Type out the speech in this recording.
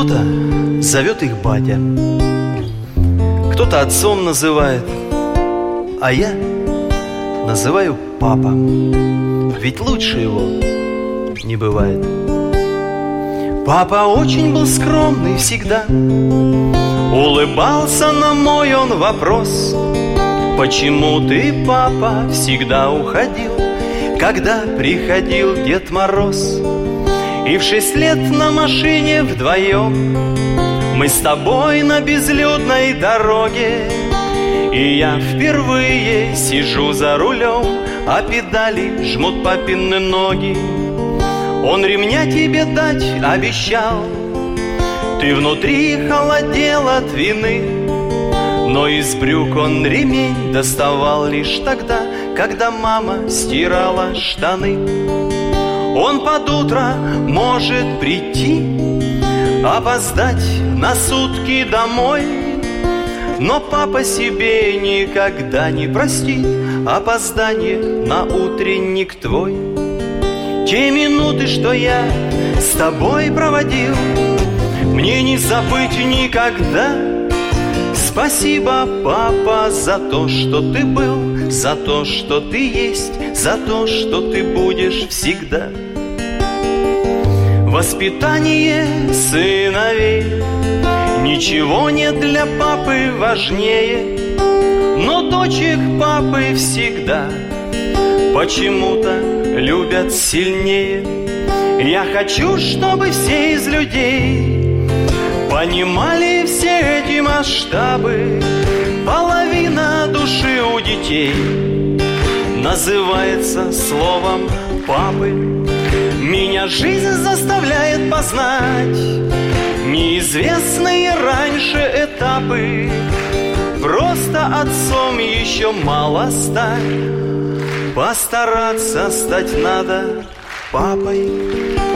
Кто-то зовет их батя, кто-то отцом называет, а я называю папа, ведь лучше его не бывает. Папа очень был скромный всегда, улыбался на мой он вопрос: почему ты, папа, всегда уходил, когда приходил Дед Мороз? И в 6 лет на машине вдвоем мы с тобой на безлюдной дороге, и я впервые сижу за рулем, а педали жмут папины ноги. Он ремня тебе дать обещал, ты внутри холодел от вины, но из брюк он ремень доставал лишь тогда, когда мама стирала штаны. Он под утро может прийти, опоздать на сутки домой, но папа себе никогда не простит опоздание на утренник твой. Те минуты, что я с тобой проводил, мне не забыть никогда. Спасибо, папа, за то, что ты был, за то, что ты есть, за то, что ты будешь всегда. Воспитание сыновей ничего нет для папы важнее, но дочек папы всегда почему-то любят сильнее. Я хочу, чтобы все из людей понимали все эти масштабы. Половина души у детей называется словом папы. Меня жизнь заставляет познать неизвестные раньше этапы. Просто отцом еще мало стать, постараться стать надо папой.